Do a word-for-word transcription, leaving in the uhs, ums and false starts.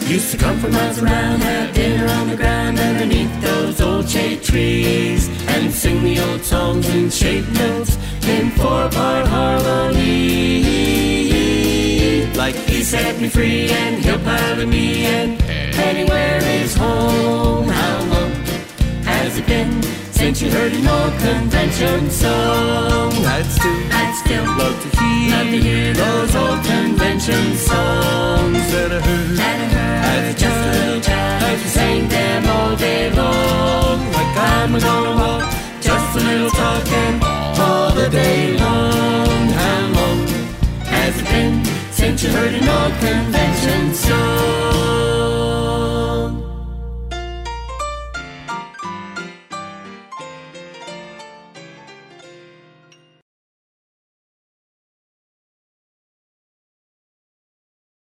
Used to come for miles around, have dinner on the ground underneath those old shade trees, and sing the old songs in shape notes in four-part harmony. Like he set me free and he'll pardon me, and anywhere is home. How long has it been since you heard an old convention song? I'd still, I'd still love to hear, love to hear those old convention songs that I heard, that I heard as just a little child. I sang them all day long, like I'm gonna walk, just a little talking all the day long. How long has it been since you heard an old convention